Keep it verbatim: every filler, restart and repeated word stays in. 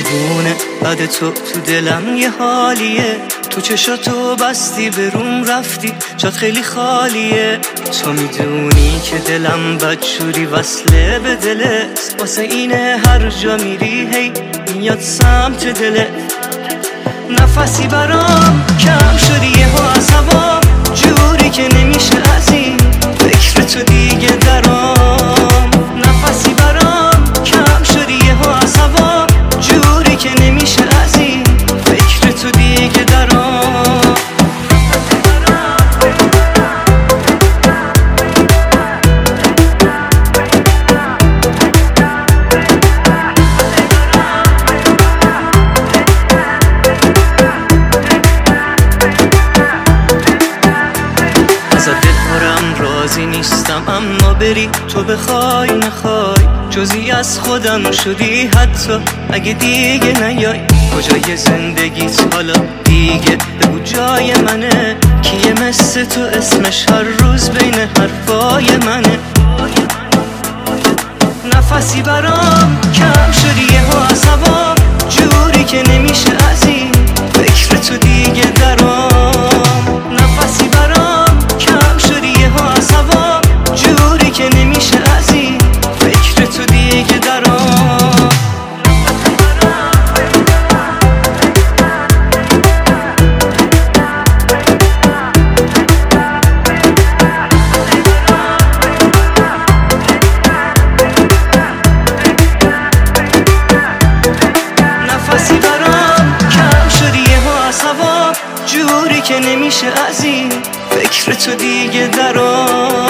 دیوونه بعد تو تو دلم یه حالیه، تو چشاتو بستی به روم رفتی جات خیلی خالیه. تو میدونی که دلم بدجوری وصله به دلت، واسه اینه هر جا میری هی میاد سمت دلت. نفسی برام کم شدی یه ها از هوا، جوری که نمیشه از این فکر تو دیگه درام. نفسی برام کم شدی یه ها از هوا، جوری که نمیشه از این فکر تو دیگه درام. راضی نیستم اما بری تو بخوای نخوای، جزی از خودم شدی حتی اگه دیگه نیای. کجای زندگیت حالا دیگه بگو جای منه، کیه مثل تو اسمش هر روز بین حرفای منه. نفسی برام کم شدی یه ها از هوا، جوری که نمیشه از این فکر تو دیگه درام. نفسی برام کم شدی یه ها از هوا، جوری که نمیشه از این فکر تو دیگه درام. نفسی برام کم شدی یه ها از هوا، جوری که نمیشه از این فکر تو دیگه درام.